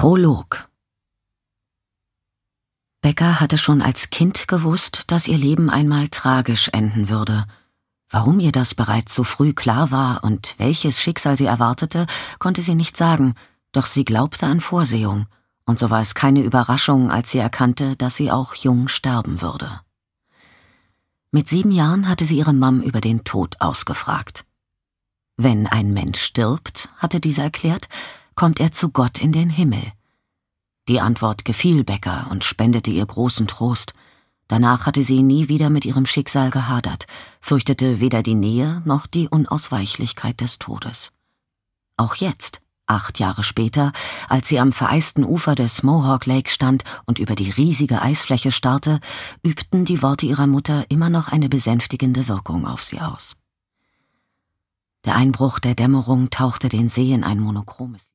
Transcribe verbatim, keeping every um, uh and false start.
Prolog. Becca hatte schon als Kind gewusst, dass ihr Leben einmal tragisch enden würde. Warum ihr das bereits so früh klar war und welches Schicksal sie erwartete, konnte sie nicht sagen, doch sie glaubte an Vorsehung, und so war es keine Überraschung, als sie erkannte, dass sie auch jung sterben würde. Mit sieben Jahren hatte sie ihre Mom über den Tod ausgefragt. Wenn ein Mensch stirbt, hatte diese erklärt, kommt er zu Gott in den Himmel. Die Antwort gefiel Becca und spendete ihr großen Trost. Danach hatte sie nie wieder mit ihrem Schicksal gehadert, fürchtete weder die Nähe noch die Unausweichlichkeit des Todes. Auch jetzt, acht Jahre später, als sie am vereisten Ufer des Mohawk Lake stand und über die riesige Eisfläche starrte, übten die Worte ihrer Mutter immer noch eine besänftigende Wirkung auf sie aus. Der Einbruch der Dämmerung tauchte den See in ein monochromes